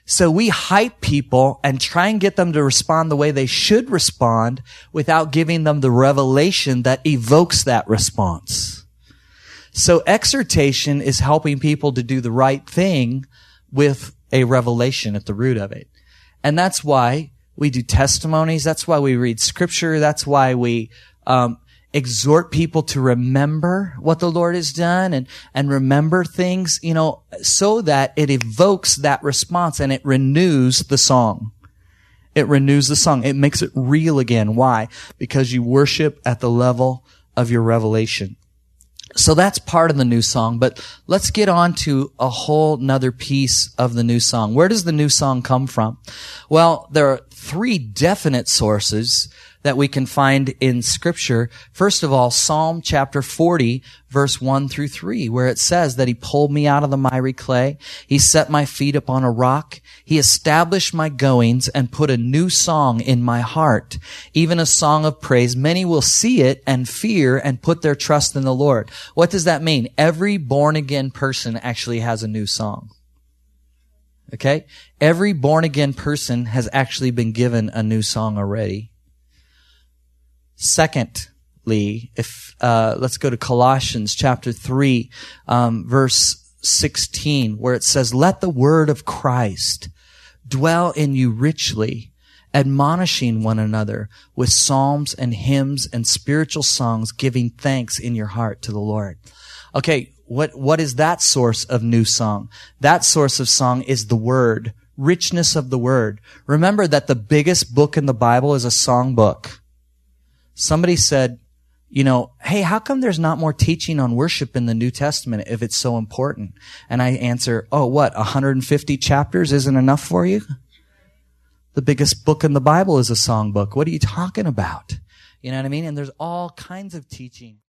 So we hype people and try and get them to respond the way they should respond without giving them the revelation that evokes that response. So exhortation is helping people to do the right thing with a revelation at the root of it. And that's why we do testimonies. That's why we read scripture. That's why we exhort people to remember what the Lord has done and remember things, so that it evokes that response and it renews the song. It renews the song. It makes it real again. Why? Because you worship at the level of your revelation. So that's part of the new song, but let's get on to a whole nother piece of the new song. Where does the new song come from? Well, there are three definite sources that we can find in Scripture. First of all, Psalm chapter 40, verse 1 through 3, where it says that He pulled me out of the miry clay. He set my feet upon a rock. He established my goings and put a new song in my heart, even a song of praise. Many will see it and fear and put their trust in the Lord. What does that mean? Every born-again person actually has a new song. Okay? Every born-again person has actually been given a new song already. Secondly, let's go to Colossians chapter 3, verse 16, where it says, "Let the word of Christ dwell in you richly, admonishing one another with psalms and hymns and spiritual songs, giving thanks in your heart to the Lord." Okay, what is that source of new song? That source of song is the word, richness of the word. Remember that the biggest book in the Bible is a song book. Somebody said, hey, how come there's not more teaching on worship in the New Testament if it's so important? And I answer, 150 chapters isn't enough for you? The biggest book in the Bible is a song book. What are you talking about? You know what I mean? And there's all kinds of teaching.